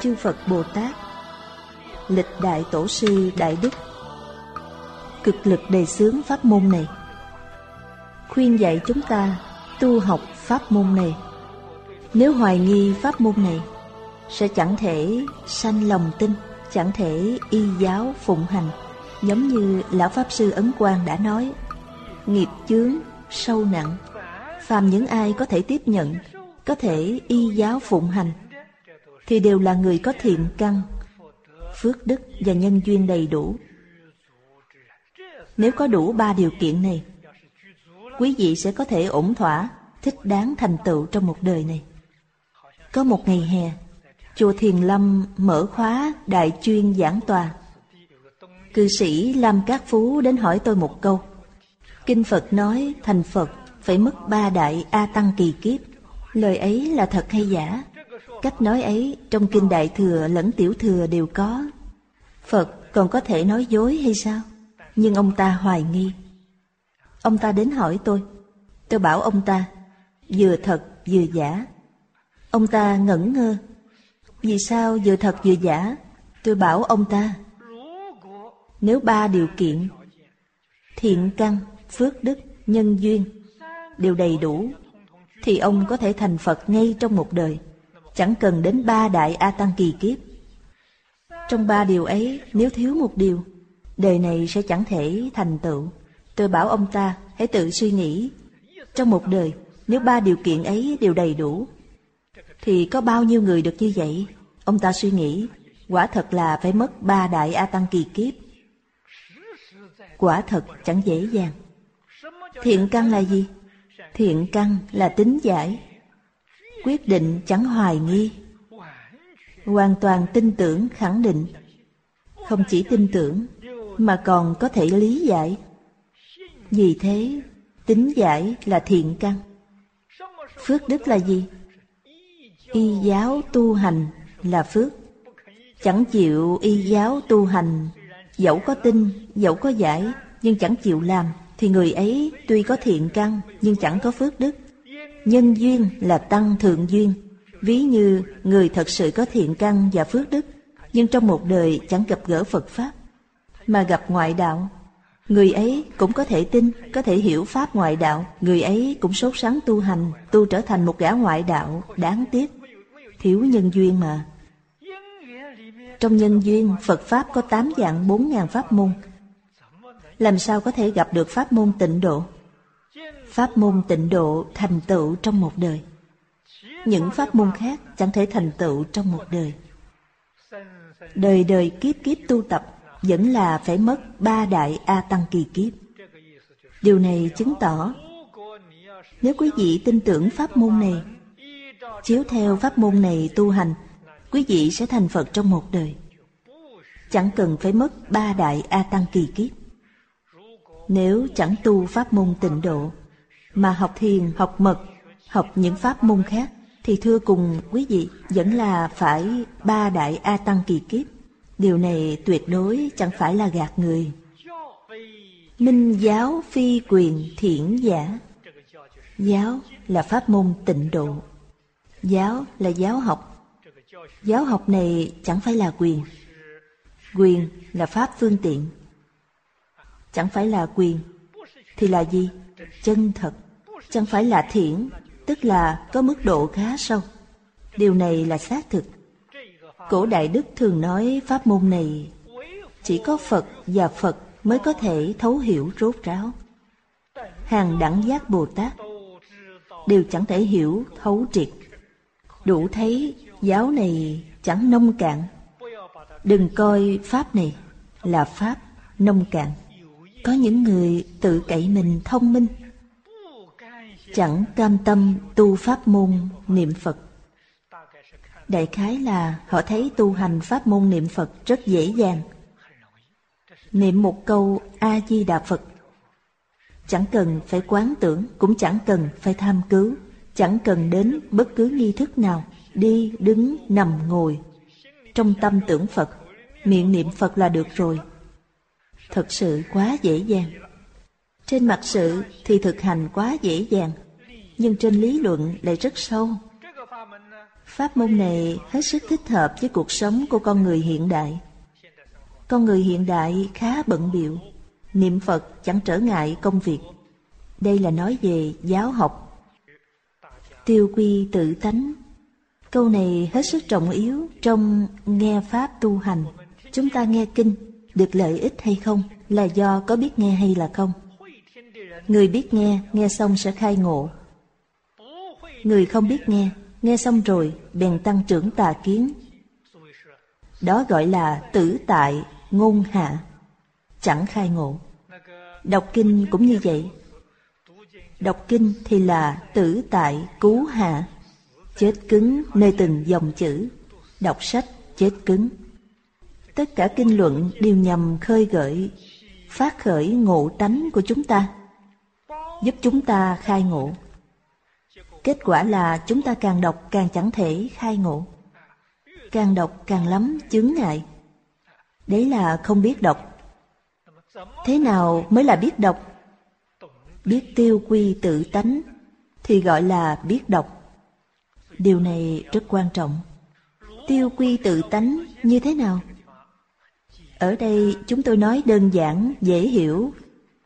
chư Phật Bồ Tát, lịch đại tổ sư đại đức cực lực đề xướng pháp môn này, khuyên dạy chúng ta tu học pháp môn này. Nếu hoài nghi pháp môn này, sẽ chẳng thể sanh lòng tin, chẳng thể y giáo phụng hành. Giống như Lão Pháp Sư Ấn Quang đã nói, nghiệp chướng sâu nặng, phàm những ai có thể tiếp nhận, có thể y giáo phụng hành, thì đều là người có thiện căn, phước đức và nhân duyên đầy đủ. Nếu có đủ 3 điều kiện này, quý vị sẽ có thể ổn thỏa, thích đáng thành tựu trong một đời này. Có một ngày hè, chùa Thiền Lâm mở khóa đại chuyên giảng tòa. Cư sĩ Lam Cát Phú đến hỏi tôi một câu. Kinh Phật nói thành Phật phải mất 3 đại A Tăng kỳ kiếp. Lời ấy là thật hay giả? Cách nói ấy trong Kinh Đại Thừa lẫn Tiểu Thừa đều có. Phật còn có thể nói dối hay sao? Nhưng ông ta hoài nghi. Ông ta đến hỏi tôi. Tôi bảo ông ta vừa thật vừa giả. Ông ta ngẩn ngơ. Vì sao vừa thật vừa giả? Tôi bảo ông ta, nếu 3 điều kiện thiện căn, phước đức, nhân duyên đều đầy đủ, thì ông có thể thành Phật ngay trong một đời, chẳng cần đến 3 đại A Tăng kỳ kiếp. Trong 3 điều ấy, nếu thiếu một điều, đời này sẽ chẳng thể thành tựu. Tôi bảo ông ta hãy tự suy nghĩ, trong một đời nếu 3 điều kiện ấy đều đầy đủ, thì có bao nhiêu người được như vậy? Ông ta suy nghĩ, quả thật là phải mất 3 đại A Tăng kỳ kiếp. Quả thật chẳng dễ dàng. Thiện căn là gì? Thiện căn là tín giải, quyết định chẳng hoài nghi, hoàn toàn tin tưởng khẳng định. Không chỉ tin tưởng mà còn có thể lý giải. Vì thế tín giải là thiện căn. Phước đức là gì? Y giáo tu hành là phước. Chẳng chịu y giáo tu hành, dẫu có tin, dẫu có giải, nhưng chẳng chịu làm, thì người ấy tuy có thiện căn nhưng chẳng có phước đức. Nhân duyên là tăng thượng duyên. Ví như người thật sự có thiện căn và phước đức, nhưng trong một đời chẳng gặp gỡ Phật Pháp, mà gặp ngoại đạo. Người ấy cũng có thể tin, có thể hiểu Pháp ngoại đạo. Người ấy cũng sốt sắng tu hành, tu trở thành một gã ngoại đạo. Đáng tiếc, thiếu nhân duyên mà. Trong nhân duyên, Phật Pháp có 8 dạng 4.000 pháp môn. Làm sao có thể gặp được pháp môn tịnh độ? Pháp môn tịnh độ thành tựu trong một đời. Những pháp môn khác chẳng thể thành tựu trong một đời. Đời đời kiếp kiếp tu tập vẫn là phải mất 3 đại A Tăng kỳ kiếp. Điều này chứng tỏ, nếu quý vị tin tưởng pháp môn này, chiếu theo pháp môn này tu hành, quý vị sẽ thành Phật trong một đời, chẳng cần phải mất 3 đại A Tăng kỳ kiếp. Nếu chẳng tu pháp môn tịnh độ, mà học thiền, học mật, học những pháp môn khác, thì thưa cùng quý vị vẫn là phải 3 đại A Tăng kỳ kiếp. Điều này tuyệt đối chẳng phải là gạt người. Minh giáo phi quyền thiện giả. Giáo là pháp môn tịnh độ. Giáo là giáo học. Giáo học này chẳng phải là quyền. Quyền là pháp phương tiện. Chẳng phải là quyền thì là gì? Chân thật. Chẳng phải là thiện, tức là có mức độ khá sâu. Điều này là xác thực. Cổ đại đức thường nói pháp môn này chỉ có Phật và Phật mới có thể thấu hiểu rốt ráo. Hàng đẳng giác Bồ Tát đều chẳng thể hiểu thấu triệt. Đủ thấy giáo này chẳng nông cạn. Đừng coi pháp này là pháp nông cạn. Có những người tự cậy mình thông minh, chẳng cam tâm tu pháp môn niệm Phật. Đại khái là họ thấy tu hành pháp môn niệm Phật rất dễ dàng. Niệm một câu A-di-đà Phật, chẳng cần phải quán tưởng, cũng chẳng cần phải tham cứu, chẳng cần đến bất cứ nghi thức nào, đi, đứng, nằm, ngồi. Trong tâm tưởng Phật, miệng niệm Phật là được rồi. Thật sự quá dễ dàng. Trên mặt sự thì thực hành quá dễ dàng, nhưng trên lý luận lại rất sâu. Pháp môn này hết sức thích hợp với cuộc sống của con người hiện đại. Con người hiện đại khá bận bịu, niệm Phật chẳng trở ngại công việc. Đây là nói về giáo học. Tiêu quy tự tánh. Câu này hết sức trọng yếu trong nghe Pháp tu hành. Chúng ta nghe kinh được lợi ích hay không là do có biết nghe hay là không. Người biết nghe, nghe xong sẽ khai ngộ. Người không biết nghe, nghe xong rồi bèn tăng trưởng tà kiến. Đó gọi là tử tại ngôn hạ, chẳng khai ngộ. Đọc kinh cũng như vậy. Đọc kinh thì là tử tại cú hạ, chết cứng nơi từng dòng chữ. Đọc sách chết cứng. Tất cả kinh luận đều nhằm khơi gợi, phát khởi ngộ tánh của chúng ta, giúp chúng ta khai ngộ. Kết quả là chúng ta càng đọc càng chẳng thể khai ngộ, càng đọc càng lắm chướng ngại. Đấy là không biết đọc. Thế nào mới là biết đọc? Biết tiêu quy tự tánh thì gọi là biết đọc. Điều này rất quan trọng. Tiêu quy tự tánh như thế nào? Ở đây chúng tôi nói đơn giản, dễ hiểu.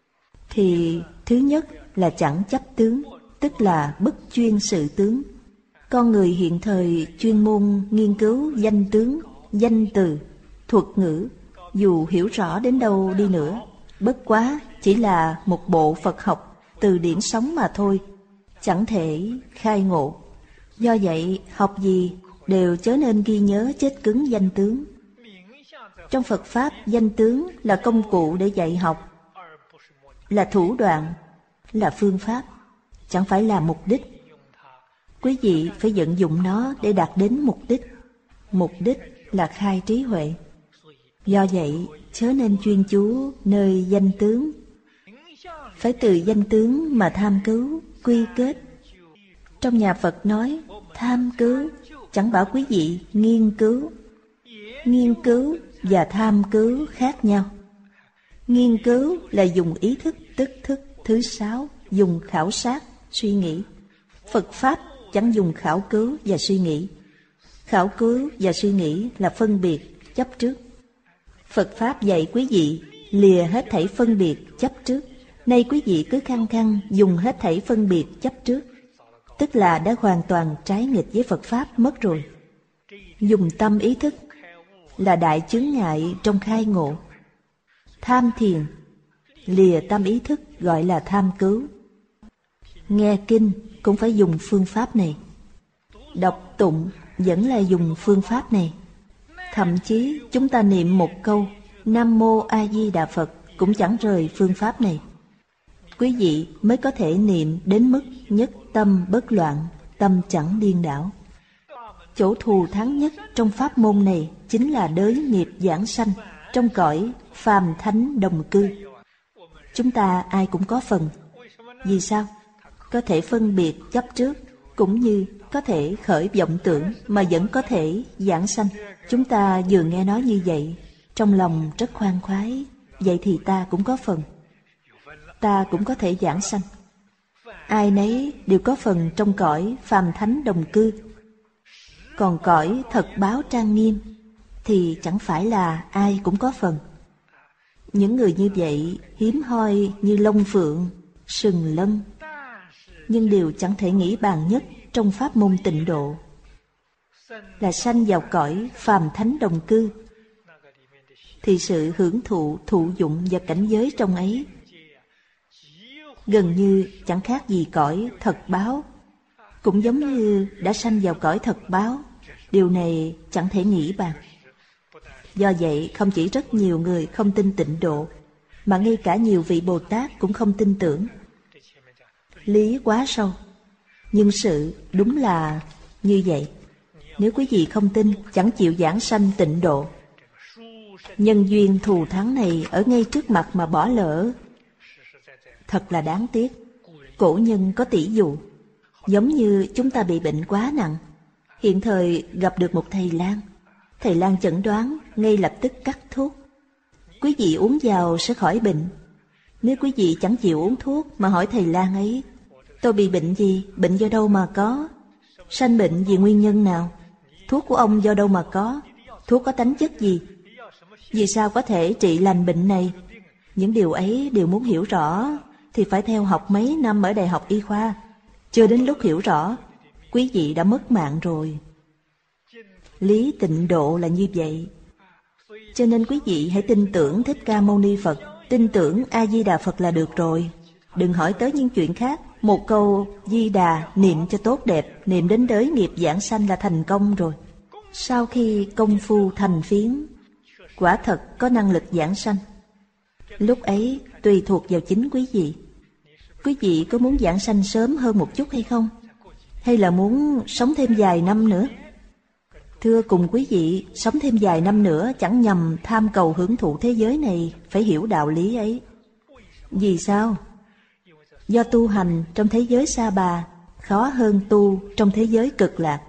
Thì thứ nhất là chẳng chấp tướng, tức là bất chuyên sự tướng. Con người hiện thời chuyên môn nghiên cứu danh tướng, danh từ, thuật ngữ, dù hiểu rõ đến đâu đi nữa, bất quá chỉ là một bộ Phật học, từ điển sống mà thôi, chẳng thể khai ngộ. Do vậy, học gì đều chớ nên ghi nhớ chết cứng danh tướng. Trong Phật Pháp, danh tướng là công cụ để dạy học, là thủ đoạn, là phương pháp, chẳng phải là mục đích. Quý vị phải vận dụng nó để đạt đến mục đích. Mục đích là khai trí huệ. Do vậy, chớ nên chuyên chú nơi danh tướng. Phải từ danh tướng mà tham cứu, quy kết. Trong nhà Phật nói, tham cứu, chẳng bảo quý vị nghiên cứu. Nghiên cứu và tham cứu khác nhau. Nghiên cứu là dùng ý thức, tức thức thứ 6, dùng khảo sát, suy nghĩ. Phật Pháp chẳng dùng khảo cứu và suy nghĩ. Khảo cứu và suy nghĩ là phân biệt, chấp trước. Phật Pháp dạy quý vị lìa hết thảy phân biệt, chấp trước. Nay quý vị cứ khăng khăng dùng hết thảy phân biệt, chấp trước, tức là đã hoàn toàn trái nghịch với Phật Pháp mất rồi. Dùng tâm ý thức là đại chướng ngại trong khai ngộ. Tham thiền, lìa tâm ý thức gọi là tham cứu. Nghe kinh cũng phải dùng phương pháp này. Đọc tụng vẫn là dùng phương pháp này. Thậm chí chúng ta niệm một câu Nam Mô A Di Đà Phật cũng chẳng rời phương pháp này. Quý vị mới có thể niệm đến mức nhất tâm bất loạn, tâm chẳng điên đảo. Chỗ thù thắng nhất trong pháp môn này chính là đới nghiệp giảng sanh trong cõi phàm thánh đồng cư. Chúng ta ai cũng có phần. Vì sao? Có thể phân biệt chấp trước, cũng như có thể khởi vọng tưởng mà vẫn có thể giảng sanh. Chúng ta vừa nghe nói như vậy, trong lòng rất khoan khoái. Vậy thì ta cũng có phần. Ta cũng có thể giảng sanh. Ai nấy đều có phần trong cõi phàm thánh đồng cư. Còn cõi thật báo trang nghiêm thì chẳng phải là ai cũng có phần. Những người như vậy hiếm hoi như long phượng, sừng lân, nhưng đều chẳng thể nghĩ bàn nhất trong pháp môn tịnh độ, là sanh vào cõi phàm thánh đồng cư. Thì sự hưởng thụ, thụ dụng và cảnh giới trong ấy gần như chẳng khác gì cõi thật báo, cũng giống như đã sanh vào cõi thật báo. Điều này chẳng thể nghĩ bàn. Do vậy không chỉ rất nhiều người không tin tịnh độ, mà ngay cả nhiều vị Bồ Tát cũng không tin tưởng. Lý quá sâu, nhưng sự đúng là như vậy. Nếu quý vị không tin, chẳng chịu giảng sanh tịnh độ, nhân duyên thù thắng này ở ngay trước mặt mà bỏ lỡ, thật là đáng tiếc. Cổ nhân có tỷ dụ, giống như chúng ta bị bệnh quá nặng, hiện thời gặp được một thầy lang. Thầy lang chẩn đoán, ngay lập tức cắt thuốc. Quý vị uống vào sẽ khỏi bệnh. Nếu quý vị chẳng chịu uống thuốc mà hỏi thầy lang ấy, tôi bị bệnh gì, bệnh do đâu mà có, Sanh bệnh vì nguyên nhân nào? Thuốc của ông do đâu mà có? Thuốc có tánh chất gì? Vì sao có thể trị lành bệnh này? Những điều ấy đều muốn hiểu rõ thì phải theo học mấy năm ở Đại học Y khoa. Chưa đến lúc hiểu rõ, quý vị đã mất mạng rồi. Lý Tịnh Độ là như vậy. Cho nên quý vị hãy tin tưởng Thích Ca Mâu Ni Phật, tin tưởng A-di-đà Phật là được rồi. Đừng hỏi tới những chuyện khác. Một câu Di Đà niệm cho tốt đẹp, niệm đến đới nghiệp giảng sanh là thành công rồi. Sau khi công phu thành phiến, quả thật có năng lực giảng sanh. Lúc ấy tùy thuộc vào chính quý vị. Quý vị có muốn giảng sanh sớm hơn một chút hay không? Hay là muốn sống thêm vài năm nữa? Thưa cùng quý vị, sống thêm vài năm nữa chẳng nhằm tham cầu hưởng thụ thế giới này, phải hiểu đạo lý ấy. Vì sao? Do tu hành trong thế giới Sa Bà khó hơn tu trong thế giới Cực Lạc.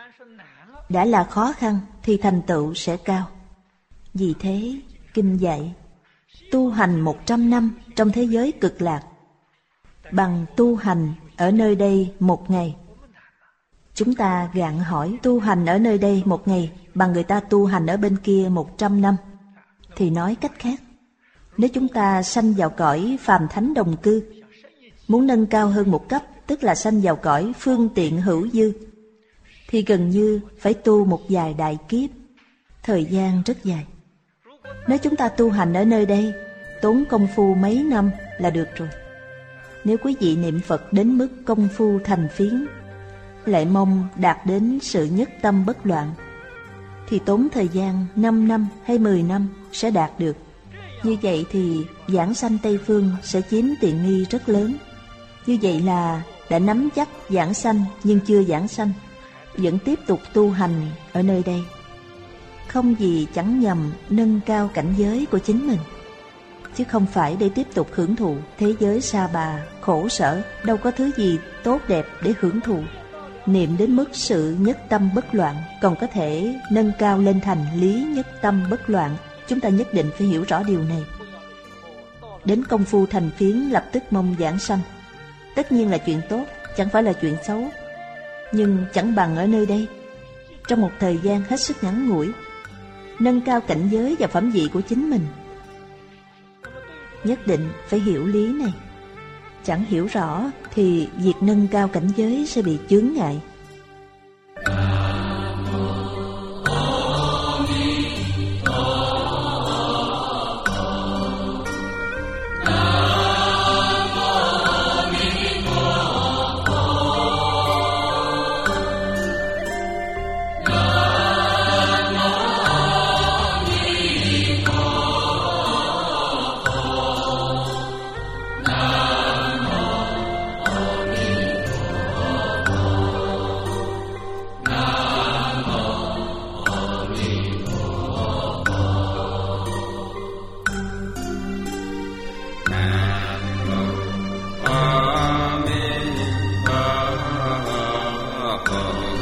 Đã là khó khăn thì thành tựu sẽ cao. Vì thế, Kinh dạy tu hành 100 năm trong thế giới Cực Lạc bằng tu hành ở nơi đây một ngày. Chúng ta gạn hỏi tu hành ở nơi đây một ngày bằng người ta tu hành ở bên kia 100 năm. Thì nói cách khác, nếu chúng ta sanh vào cõi phàm thánh đồng cư, muốn nâng cao hơn một cấp, tức là sanh vào cõi phương tiện hữu dư, thì gần như phải tu một vài đại kiếp, thời gian rất dài. Nếu chúng ta tu hành ở nơi đây, tốn công phu mấy năm là được rồi. Nếu quý vị niệm Phật đến mức công phu thành phiến, lại mong đạt đến sự nhất tâm bất loạn, thì tốn thời gian 5 năm hay 10 năm sẽ đạt được. Như vậy thì giảng sanh Tây Phương sẽ chiếm tiện nghi rất lớn. Như vậy là đã nắm chắc giảng sanh nhưng chưa giảng sanh, vẫn tiếp tục tu hành ở nơi đây. Không gì chẳng nhằm nâng cao cảnh giới của chính mình, chứ không phải để tiếp tục hưởng thụ thế giới Sa Bà khổ sở, đâu có thứ gì tốt đẹp để hưởng thụ. Niệm đến mức sự nhất tâm bất loạn còn có thể nâng cao lên thành lý nhất tâm bất loạn. Chúng ta nhất định phải hiểu rõ điều này. Đến công phu thành phiến lập tức mong giảng sanh, tất nhiên là chuyện tốt, chẳng phải là chuyện xấu. Nhưng chẳng bằng ở nơi đây, trong một thời gian hết sức ngắn ngủi, nâng cao cảnh giới và phẩm vị của chính mình. Nhất định phải hiểu lý này. Chẳng hiểu rõ thì việc nâng cao cảnh giới sẽ bị chướng ngại. Amen.